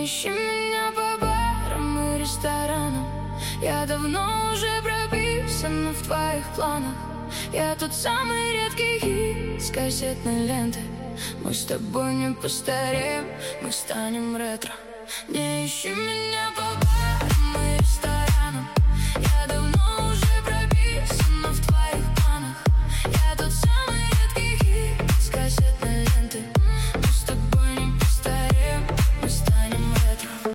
ищи меня по барам и ресторанам. Я давно уже прописана в твоих планах. Я тот самый редкий хит с кассетной ленты. Мы с тобой не постареем, мы станем ретро. Не ищи меня